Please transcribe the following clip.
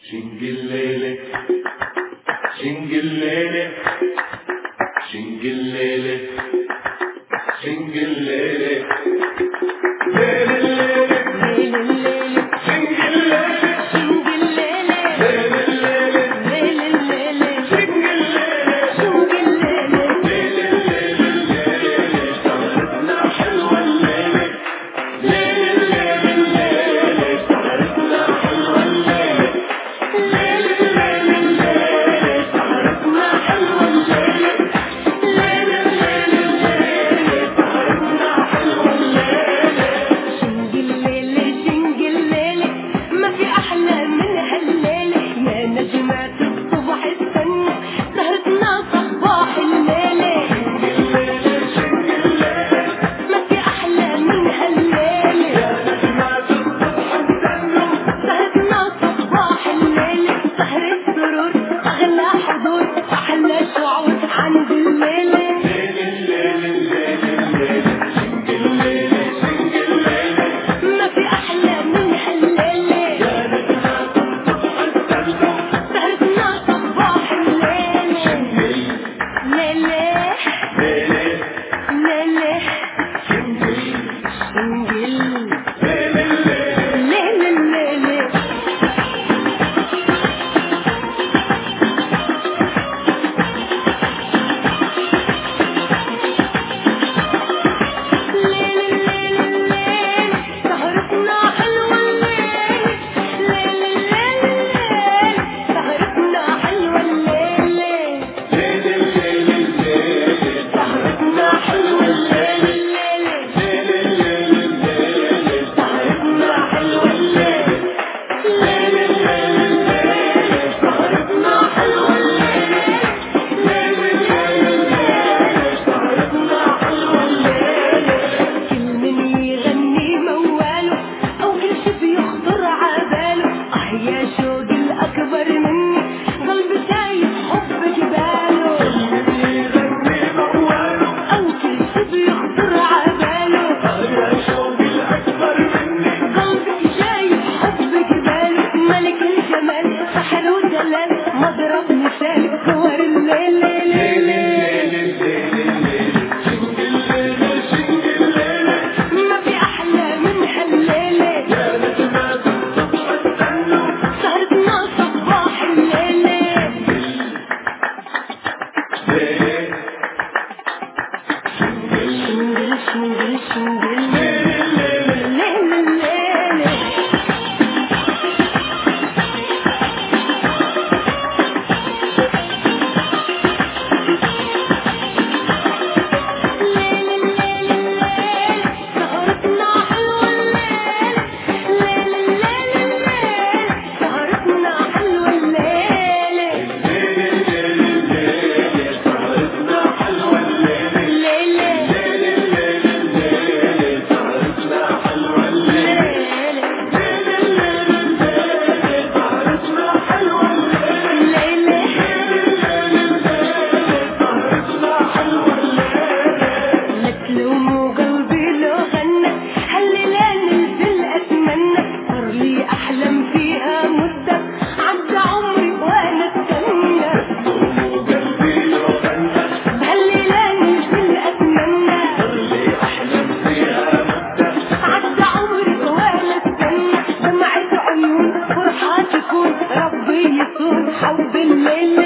شنقليلة شنقليلة شنقليلة شنقليلة ليل الليلة ليل الليلة شنقليلة شنقليلة ليل الليلة ليل الليلة شنقليلة شنقليلة ليل الليلة الليلة سهرتنا حلوة الليلة ليل الليلة الليلة سهرتنا حلوة الليلة ليل الليلة الليلة سهرتنا حلوة الليلة ليل الليلة الليلة سهرتنا حلوة الليلة شنقليلة شنقليلة ما في أحلى من هالليلة يا نجمات الصبح استنى سهرتنا صباح الليلة شنقليلة شنقليلة ما في أحلى من هالليلة يا نجمات الصبح استنى سهرتنا صباح الليلة سهر السرور أغلى حضور أحلى شعور عند الليلة ليل الليل الليل الليل شنقليلة شنقليلة ما في أحلى من هالليلة يا نجمات الصبح استنى سهرتنا صباح الليلة ليلة ليلة شنقل شنقل ليل الليل ليل سهرتنا حلوة الليل ليل الليل سهرتنا حلوة الليل ليل الليل الليل سهرتنا حلوة الليل ليل الليل الليل سهرتنا حلوة الليل ليل الليل الليل سهرتنا حلوة الليل ليل الليل الليل سهرتنا حلوة الليل كل من يغني مواله أو كل شي بيخطر عباله يا شوق الأكبر مني قلبي شايف حب جباله كل من يغني مواله أو كل شي بيخطر عباله يا شوق الأكبر مني قلبي شايف حب جباله ملك الجمال سحر ودلال مضرب مثال صور الليل ليل الليل الليل الليل شنقليلة شنقليلة ما في أحلى من هالليلة يا نجمات الصبح استنوا سهرتنا صباح الليلة ليل شنقل شنقل شنقل ليل الليل ليل الليل سهرتنا حلوة الليل ليل الليل الليل سهرتنا حلوة الليل ليل الليل الليل سهرتنا حلوة الليل ليل الليل الليل سهرتنا حلوة الليل ليل الليل الليل سهرتنا حلوة الليل ليل سهرتنا حلوة الليل لا تلوموا قلبي لو غنى هالليلة ننزل أتمنى صار لي أحلم فيها مدة عدى عمري وأنا استنى تلوموا قلبي لو غنى بهالليلة ننزل أتمنى صار لي أحلم فيها مدة عدى عمري وأنا استنى دمعة عيون فرحة تكون ربي يصون حب الليل